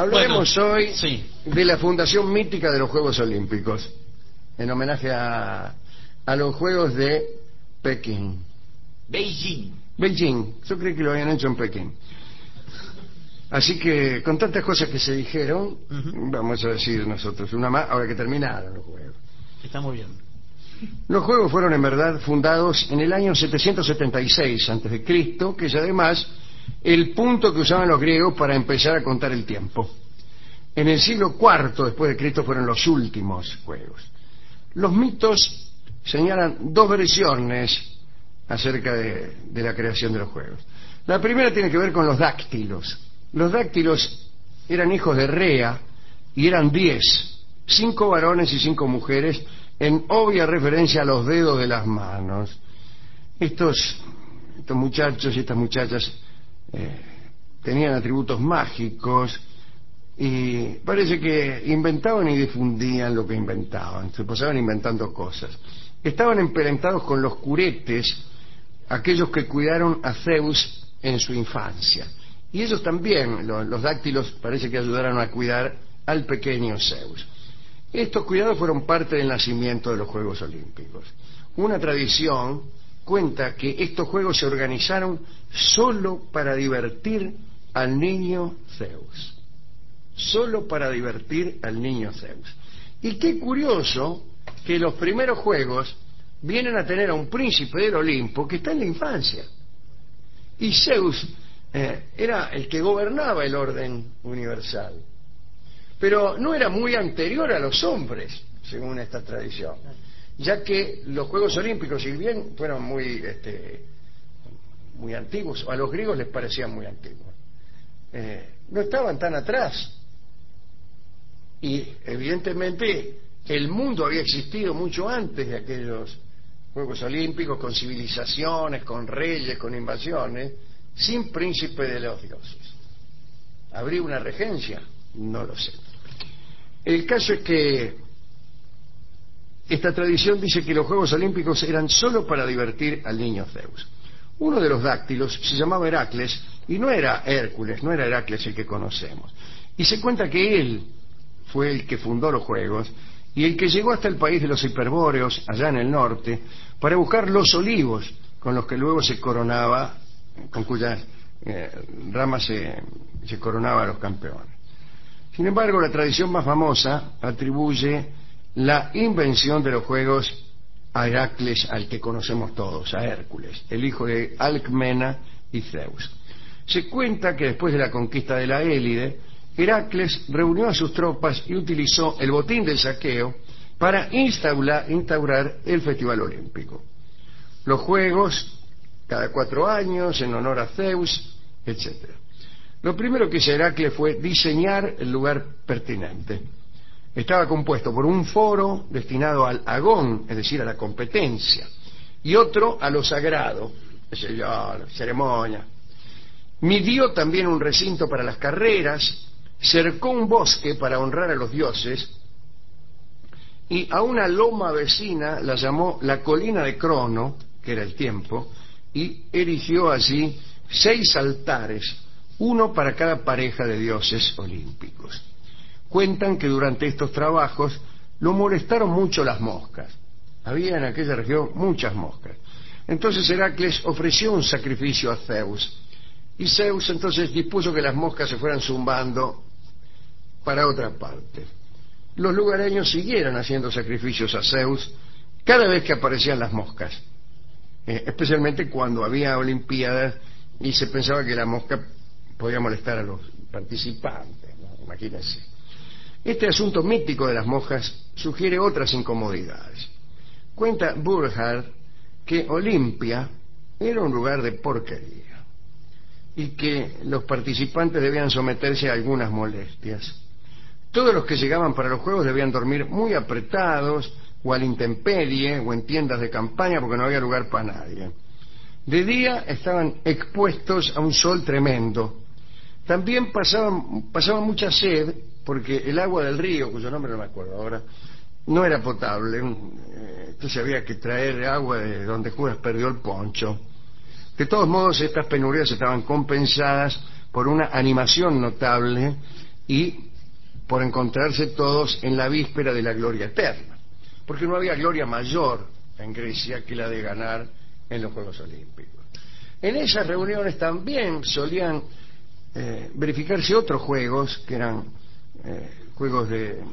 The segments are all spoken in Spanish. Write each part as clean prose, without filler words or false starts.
Hablaremos hoy sí, de la fundación mítica de los Juegos Olímpicos, en homenaje a los Juegos de Pekín. Beijing. Yo creí que lo habían hecho en Pekín. Así que, con tantas cosas que se dijeron, vamos a decir nosotros una más, ahora que terminaron los Juegos. está muy bien. Los Juegos fueron en verdad fundados en el año 776 a.C., que es además el punto que usaban los griegos para empezar a contar el tiempo. En el siglo IV después de Cristo fueron los últimos Juegos. Los mitos señalan dos versiones acerca de la creación de los Juegos. La primera tiene que ver con los dáctilos. Los dáctilos eran hijos de Rea y eran 10, 5 varones y 5 mujeres, en obvia referencia a los dedos de las manos. Estos muchachos y estas muchachas tenían atributos mágicos y parece que inventaban y difundían lo que inventaban, se pasaban inventando cosas. Estaban emparentados con los curetes, aquellos que cuidaron a Zeus en su infancia. Y ellos también, los dáctilos, parece que ayudaron a cuidar al pequeño Zeus. Estos cuidados fueron parte del nacimiento de los Juegos Olímpicos. Una tradición cuenta que estos Juegos se organizaron solo para divertir al niño Zeus. Solo para divertir al niño Zeus. Y qué curioso que los primeros Juegos vienen a tener a un príncipe del Olimpo que está en la infancia. Y Zeus era el que gobernaba el orden universal. Pero no era muy anterior a los hombres, según esta tradición, ya que los Juegos Olímpicos, si bien fueron muy antiguos, a los griegos les parecían muy antiguos, no estaban tan atrás. Y evidentemente el mundo había existido mucho antes de aquellos Juegos Olímpicos, con civilizaciones, con reyes, con invasiones, sin príncipe de los dioses. ¿Habría una regencia? No lo sé. El caso es que esta tradición dice que los Juegos Olímpicos eran solo para divertir al niño Zeus. Uno de los dáctilos se llamaba Heracles, y no era Hércules, no era Heracles el que conocemos. Y se cuenta que él fue el que fundó los Juegos y el que llegó hasta el país de los hiperbóreos, allá en el norte, para buscar los olivos con los que luego se coronaba, con cuyas ramas se coronaba a los campeones. Sin embargo, la tradición más famosa atribuye la invención de los Juegos a Heracles, al que conocemos todos, a Hércules, el hijo de Alcmena y Zeus. Se cuenta que después de la conquista de la Élide, Heracles reunió a sus tropas y utilizó el botín del saqueo para instaurar el Festival Olímpico. Los Juegos, cada 4 años, en honor a Zeus, etc. Lo primero que hizo Heracles fue diseñar el lugar pertinente. Estaba compuesto por un foro destinado al agón, es decir, a la competencia, y otro a lo sagrado, es decir, a la ceremonia. Midió también un recinto para las carreras, cercó un bosque para honrar a los dioses, y a una loma vecina la llamó la colina de Crono, que era el tiempo, y erigió allí 6 altares, uno para cada pareja de dioses olímpicos. Cuentan que durante estos trabajos lo molestaron mucho las moscas. Había en aquella región muchas moscas. Entonces Heracles ofreció un sacrificio a Zeus, y Zeus entonces dispuso que las moscas se fueran zumbando para otra parte. Los lugareños siguieron haciendo sacrificios a Zeus cada vez que aparecían las moscas, especialmente cuando había olimpiadas y se pensaba que la mosca podía molestar a los participantes, ¿no? Imagínense. Este asunto mítico de las moscas sugiere otras incomodidades. Cuenta Burckhardt que Olimpia era un lugar de porquería y que los participantes debían someterse a algunas molestias. Todos los que llegaban para los Juegos debían dormir muy apretados, o a la intemperie, o en tiendas de campaña, porque no había lugar para nadie. De día estaban expuestos a un sol tremendo. También pasaban mucha sed, porque el agua del río, cuyo nombre no me acuerdo ahora, no era potable. Entonces había que traer agua de donde Judas perdió el poncho. De todos modos, estas penurias estaban compensadas por una animación notable y por encontrarse todos en la víspera de la gloria eterna, porque no había gloria mayor en Grecia que la de ganar en los Juegos Olímpicos. En esas reuniones también solían verificarse otros juegos que eran juegos de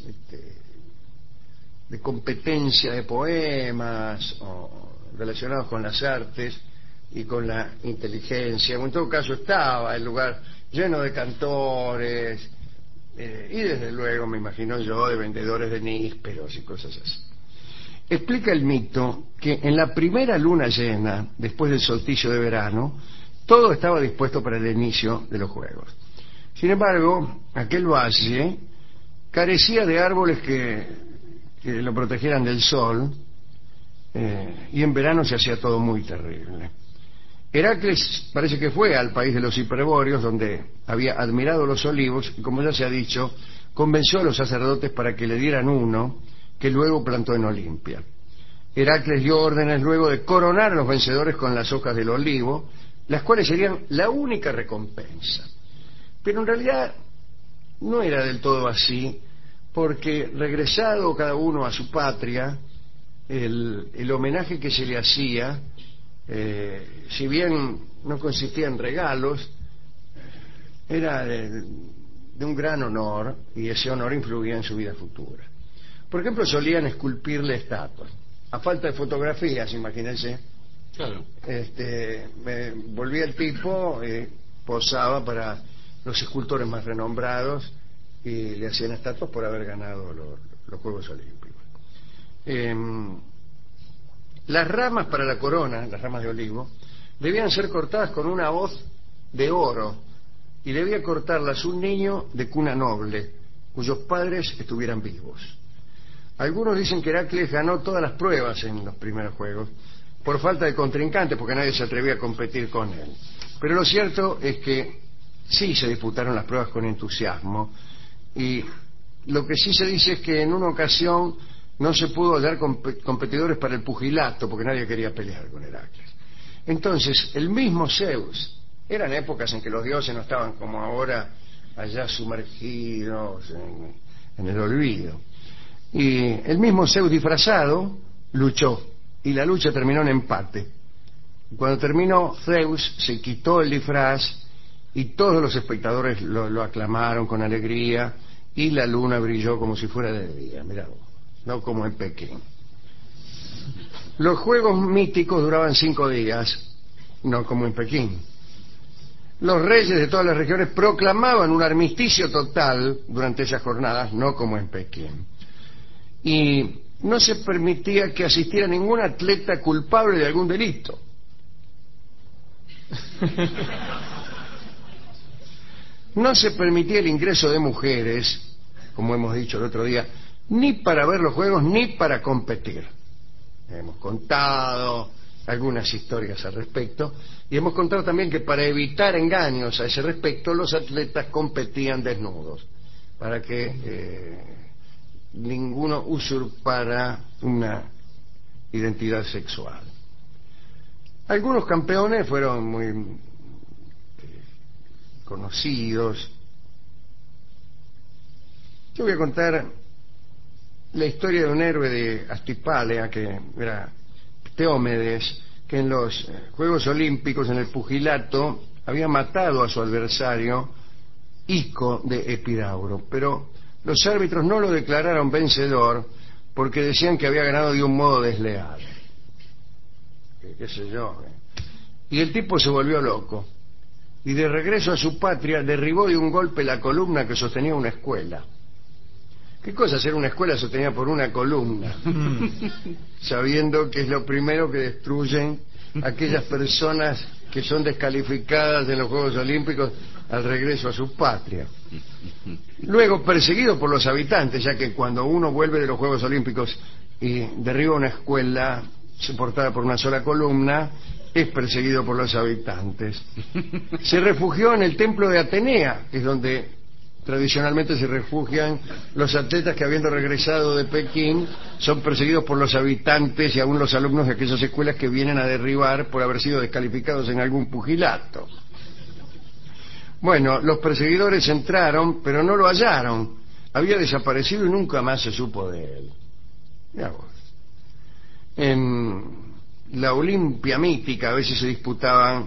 competencia de poemas o relacionados con las artes y con la inteligencia. En todo caso estaba el lugar lleno de cantores y desde luego, me imagino yo, de vendedores de nísperos y cosas así. Explica el mito que en la primera luna llena, después del solsticio de verano, todo estaba dispuesto para el inicio de los juegos. Sin embargo, aquel valle carecía de árboles que lo protegieran del sol, y en verano se hacía todo muy terrible. Heracles parece que fue al país de los hiperbóreos, donde había admirado los olivos, y como ya se ha dicho, convenció a los sacerdotes para que le dieran uno que luego plantó en Olimpia. Heracles dio órdenes luego de coronar a los vencedores con las hojas del olivo, las cuales serían la única recompensa. Pero en realidad no era del todo así, porque regresado cada uno a su patria, el homenaje que se le hacía, si bien no consistía en regalos, era de un gran honor, y ese honor influía en su vida futura. Por ejemplo, solían esculpirle estatuas. A falta de fotografías, imagínense. Claro. Volvía el tipo, posaba para los escultores más renombrados y le hacían estatuas por haber ganado los Juegos Olímpicos. Las ramas para la corona, las ramas de olivo, debían ser cortadas con una hoz de oro, y debía cortarlas un niño de cuna noble, cuyos padres estuvieran vivos. Algunos dicen que Heracles ganó todas las pruebas en los primeros juegos por falta de contrincantes, porque nadie se atrevía a competir con él. Pero lo cierto es que sí se disputaron las pruebas con entusiasmo, y lo que sí se dice es que en una ocasión no se pudo hallar competidores para el pugilato, porque nadie quería pelear con Heracles. Entonces, el mismo Zeus, eran épocas en que los dioses no estaban como ahora allá sumergidos en el olvido. Y el mismo Zeus disfrazado luchó, y la lucha terminó en empate. Cuando terminó, Zeus se quitó el disfraz y todos los espectadores lo aclamaron con alegría, y la luna brilló como si fuera de día, mirá vos, no como en Pekín. Los juegos míticos duraban 5 días, no como en Pekín. Los reyes de todas las regiones proclamaban un armisticio total durante esas jornadas, no como en Pekín. Y no se permitía que asistiera ningún atleta culpable de algún delito. No se permitía el ingreso de mujeres, como hemos dicho el otro día, ni para ver los juegos ni para competir. Hemos contado algunas historias al respecto, y hemos contado también que para evitar engaños a ese respecto, los atletas competían desnudos, para que ninguno usurpara una identidad sexual. Algunos campeones fueron muy conocidos. Yo voy a contar la historia de un héroe de Astipalea, que era Teómedes, que en los Juegos Olímpicos, en el pugilato, había matado a su adversario Ico de Epidauro, pero los árbitros no lo declararon vencedor porque decían que había ganado de un modo desleal. ¿Qué sé yo? Y el tipo se volvió loco, y de regreso a su patria derribó de un golpe la columna que sostenía una escuela. ¿Qué cosa hacer una escuela sostenida por una columna? Sabiendo que es lo primero que destruyen aquellas personas que son descalificadas en los Juegos Olímpicos al regreso a su patria. Luego, perseguido por los habitantes, ya que cuando uno vuelve de los Juegos Olímpicos y derriba una escuela soportada por una sola columna, es perseguido por los habitantes. Se refugió en el templo de Atenea, que es donde tradicionalmente se refugian los atletas que, habiendo regresado de Pekín, son perseguidos por los habitantes y aún los alumnos de aquellas escuelas que vienen a derribar por haber sido descalificados en algún pugilato. Bueno, los perseguidores entraron, pero no lo hallaron. Había desaparecido y nunca más se supo de él. Mirá vos. En la Olimpia mítica a veces se disputaban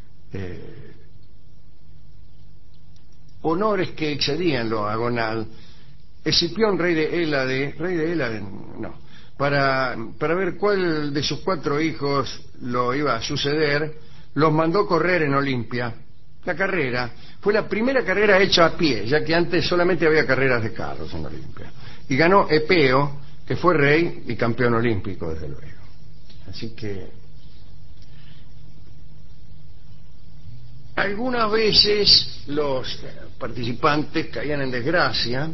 honores que excedían lo agonal. Escipión, rey de Hélade, no, para ver cuál de sus 4 hijos lo iba a suceder, los mandó correr en Olimpia. La carrera fue la primera carrera hecha a pie, ya que antes solamente había carreras de carros en Olimpia. Y ganó Epeo, que fue rey y campeón olímpico, desde luego. Así que algunas veces los participantes caían en desgracia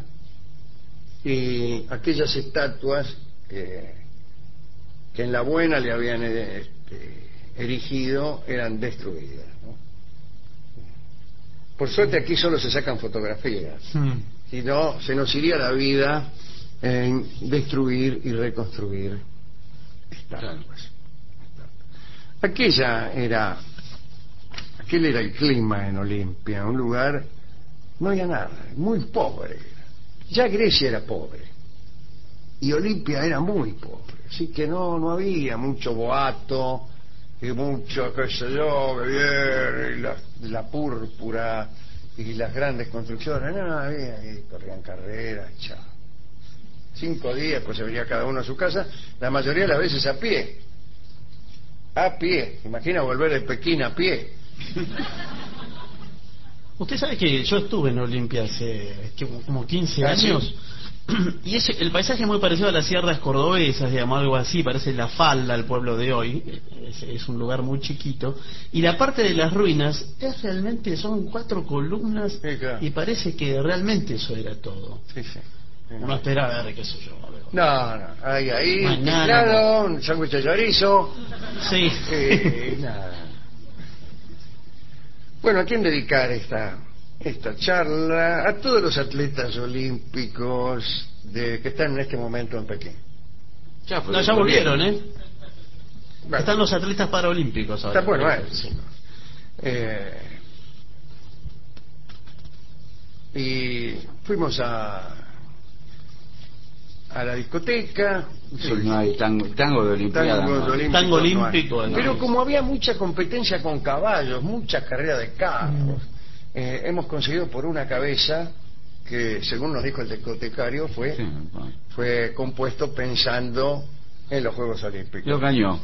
y aquellas estatuas que en la buena le habían erigido eran destruidas, ¿no? Por suerte aquí solo se sacan fotografías, si no se nos iría la vida en destruir y reconstruir estatuas. Aquel era el clima en Olimpia, un lugar, no había nada, muy pobre. Ya Grecia era pobre y Olimpia era muy pobre, así que no había mucho boato y mucho, qué sé yo, que viene, y la púrpura y las grandes construcciones. No había, ahí corrían carreras, chao. 5 días, pues se venía cada uno a su casa, la mayoría de las veces a pie. Imagina volver de Pekín a pie. Usted sabe que yo estuve en Olimpia hace como 15 años. ¿Sí? Y el paisaje es muy parecido a las sierras cordobesas, digamos, algo así, parece La Falda, el pueblo de hoy. Es un lugar muy chiquito. Y la parte de las ruinas son 4 columnas, Sí, claro. y parece que realmente eso era todo. Sí. Uno espera a ver, qué sé yo. No, ahí, Mañana, claro, un sándwich de chorizo. Sí. Nada. Bueno, ¿a quién dedicar esta charla? A todos los atletas olímpicos que están en este momento en Pekín. Ya volvieron, ¿eh? Bueno, están los atletas paraolímpicos ahora. Está bueno, sí. Y fuimos a la discoteca. No hay tango de Olimpiada. Tango olímpico. No. Pero como había mucha competencia con caballos, mucha carrera de carros, hemos conseguido por una cabeza que, según nos dijo el discotecario, fue compuesto pensando en los Juegos Olímpicos. Lo cañó.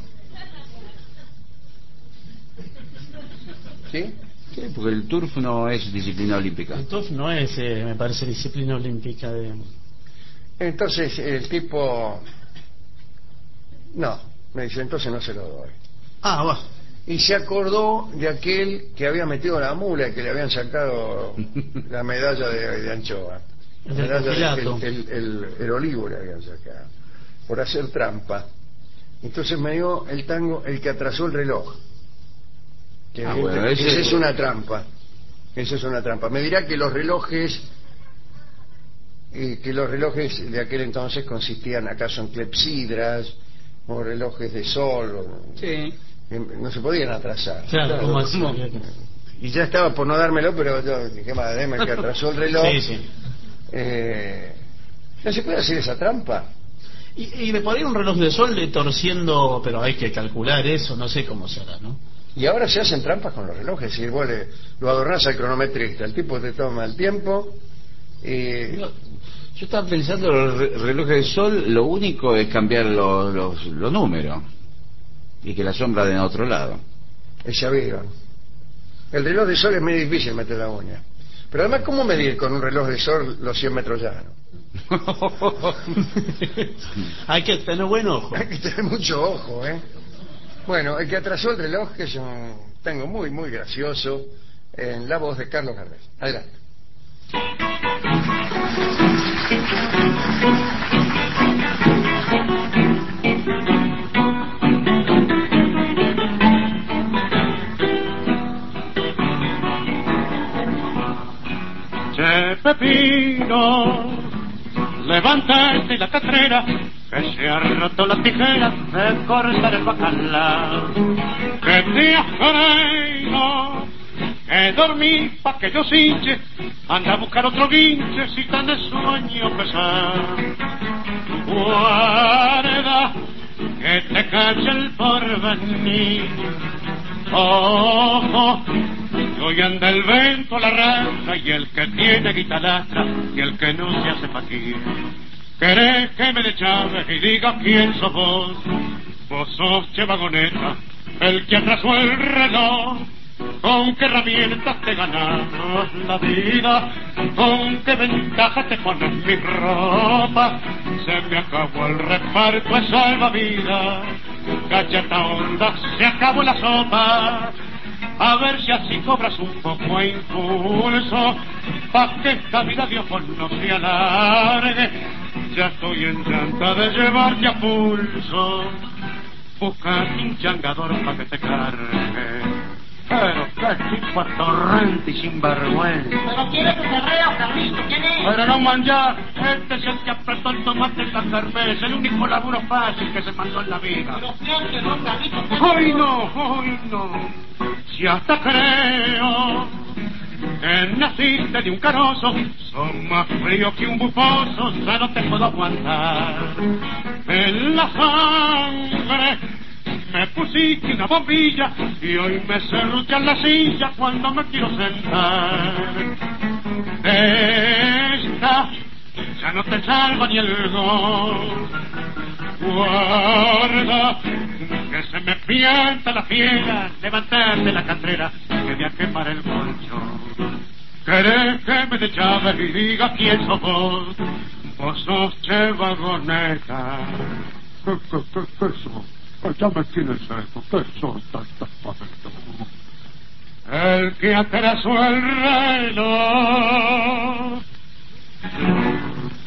¿Sí? Sí, porque el turf no es disciplina olímpica. El turf no es, me parece, disciplina olímpica. Entonces el tipo... No, me dice, entonces no se lo doy. Va. Y se acordó de aquel que había metido la mula y que le habían sacado la medalla de anchoa. El olivo le habían sacado por hacer trampa. Entonces me dio el tango El que atrasó el reloj. Esa es una trampa. Esa es una trampa. Me dirá que los relojes de aquel entonces consistían acaso en clepsidras o relojes de sol. Sí. No se podían atrasar. Claro, ¿cómo así? Y ya estaba por no dármelo, pero yo dije, madre, el que atrasó el reloj. Sí. ¿No se puede hacer esa trampa? Y de por ahí un reloj de sol torciendo, pero hay que calcular eso, no sé cómo será, ¿no? Y ahora se hacen trampas con los relojes. Si vos lo adornás al cronometrista, el tipo te toma el tiempo y... Yo estaba pensando, los relojes de sol, lo único es cambiar los números y que la sombra den a otro lado. Ese avión. El reloj de sol es muy difícil meter la uña. Pero además, ¿cómo medir con un reloj de sol los 100 metros llanos? Hay que tener buen ojo. Hay que tener mucho ojo, ¿eh? Bueno, El que atrasó el reloj, que es un tango muy, muy gracioso, en la voz de Carlos Gardel. Adelante. Che, Pepino, levántate la catrera, que se ha roto la tijera de cortar el bacalao. Que te has creído dormí pa' que yo hinche, anda a buscar otro guinche si tan de sueño pesar. Guarda que te calle el porvenir. Ojo, que hoy anda el vento a la raza y el que tiene guitarra y el que no se hace patir. ¿Querés que me le llame y diga quién sos vos? Vos sos Che Vagoneta, el que atrasó el reloj. ¿Con qué herramientas te ganas la vida? ¿Con qué ventaja te pones mi ropa? Se me acabó el reparto de salvavidas. Cacheta onda, se acabó la sopa. A ver si así cobras un poco a impulso, pa' que esta vida Dios no se alargue. Ya estoy en llanta de llevarte a pulso. Busca un changador pa' que te cargue. Pero qué tipo torrente y sinvergüenza. ¿Pero quién es ese reo, Carlito? ¿Quién es? Pero no manjar, este es el que apretó el tomate en la cerveza, el único laburo fácil que se mandó en la vida. Pero siempre, don Carlito. ¡Ay no! Si hasta creo que naciste de un carozo, son más frío que un bufoso, ya no te puedo aguantar. En la sangre me pusiste una bombilla y hoy me serrucha en la silla cuando me quiero sentar. Esta ya no te salva ni el gol. Guarda que se me pianta la fiera, levantarte la catrera que voy a quemar el colchón. ¿Querés que me te llame y diga quién sos vos? Vos sos Che Vagoneta. ¿Qué sos? Ya me tienes esto, ¿qué sos tantas papetas? El que atrasó el reloj.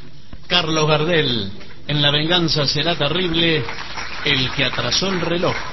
Carlos Gardel, en La venganza será terrible, el que atrasó el reloj.